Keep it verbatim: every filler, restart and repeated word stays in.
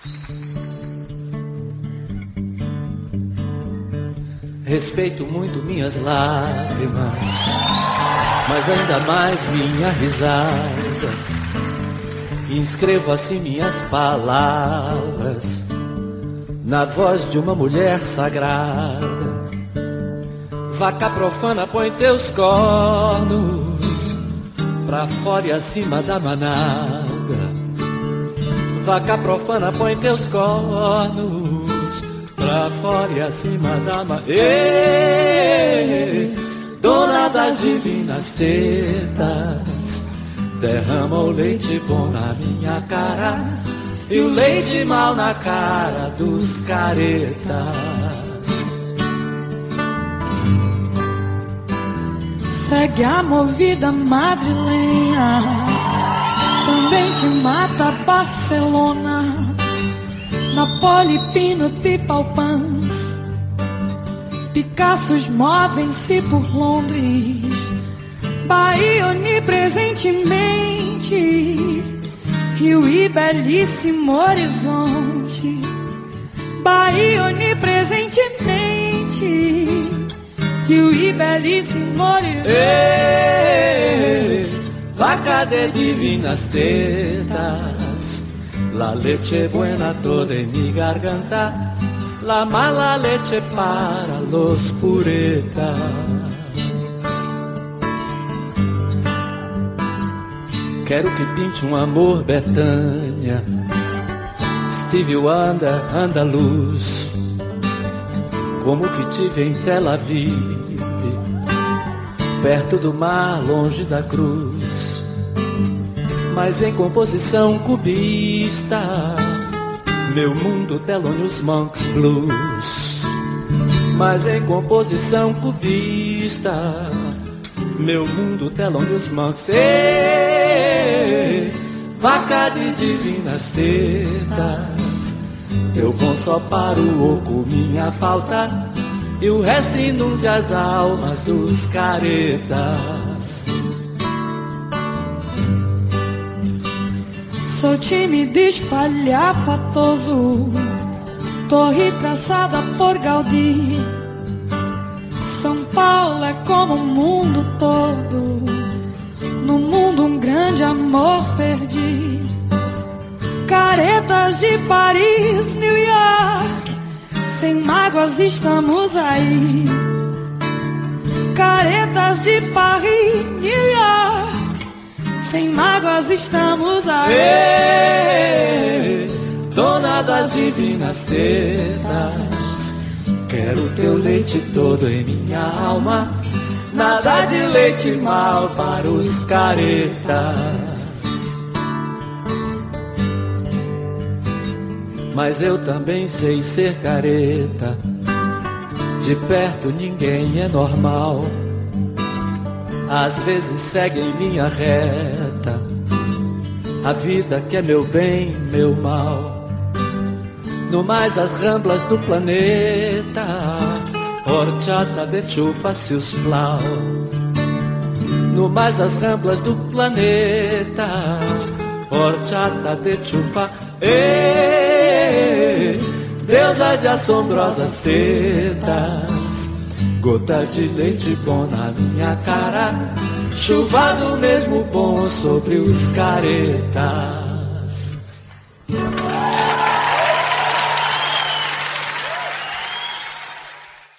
Respeito muito minhas lágrimas, mas ainda mais minha risada. Inscrevo assim minhas palavras na voz de uma mulher sagrada. Vaca profana, põe teus cornos pra fora e acima da manada. Vaca profana, põe teus cornos pra fora e acima da manada. Ei, dona das divinas tetas, derrama o leite bom na minha cara e o leite mal na cara dos caretas. Segue a movida madrilenha, também te mata Barcelona, Napoli, Pino, Pipalpans, Picassos movem-se por Londres, Bahia onipresentemente, Rio e belíssimo horizonte, Bahia onipresentemente, Rio e belíssimo horizonte. Ei, vaca de divinas tetas, la leche buena toda en mi garganta, la mala leche para los puretas. Quero que pinte um amor Betânia, Stevie Wonder, andaluz, como que tive em Tel Aviv, perto do mar, longe da cruz, mas em composição cubista, meu mundo Thelonious Monk's Blues. Mas em composição cubista, meu mundo Thelonious Monk's. Ei, vaca de divinas tetas, teu bom só para o oco minha falta, e o resto inunde as almas dos caretas. Sou tímido, espalhafatoso, torre traçada por Gaudí. São Paulo é como o mundo todo, no mundo um grande amor perdi. Caretas de Paris, New York, sem mágoas estamos aí. Caretas de Paris, New York, sem mágoas estamos aí. Ei, dona das divinas tetas, quero teu leite todo em minha alma, nada de leite mal para os caretas. Mas eu também sei ser careta, de perto ninguém é normal, às vezes segue em linha reta a vida que é meu bem, meu mal. No mais as ramblas do planeta, horchata de chufa se os plau. No mais as ramblas do planeta, horchata de chufa. Ei, deusa de assombrosas tetas, gota de leite bom na minha cara, chuva do mesmo bom sobre os caretas.